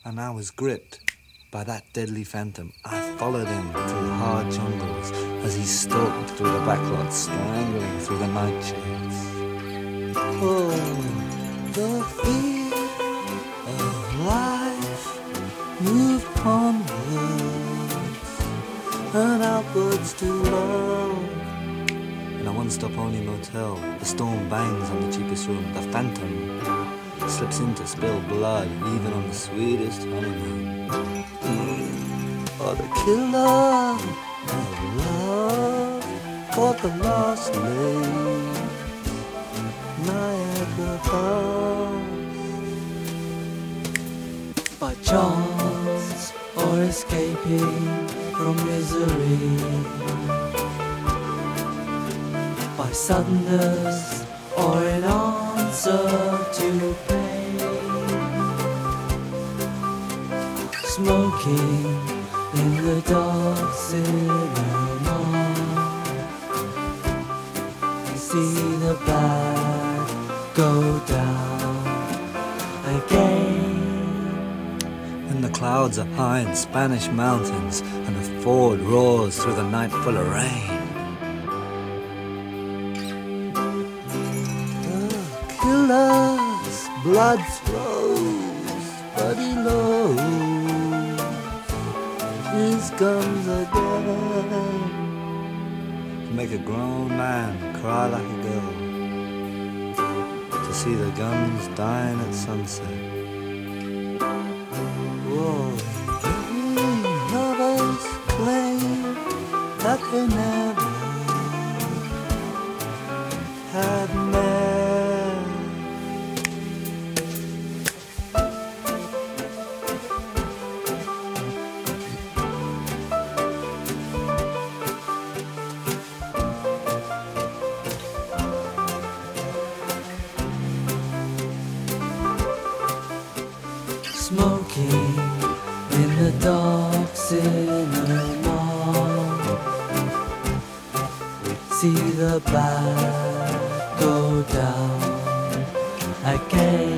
and I was gripped by that deadly phantom. I followed him through hard jungles as he stalked through the backlots, strangling through the nightshades. Oh, the fear of life moved onwards and outwards to love. In a one-stop-only motel, the storm bangs on the cheapest room. The phantom slips in to spill blood, even on the sweetest honeymoon. Oh, the killer of love caught the lost lake, Niagara Falls. By chance or escaping from misery, by suddenness or in answer to pain, smoking in the dark cinema, see the bad go down again. And the clouds are high in Spanish mountains, and the Ford roars through the night full of rain. Killer's blood flows, but he loads his guns again to make a grown man cry like a girl, to see the guns dying at sunset. Whoa, lovers claim that they never had met. Smoking in the dark cinema, see the bad go down again.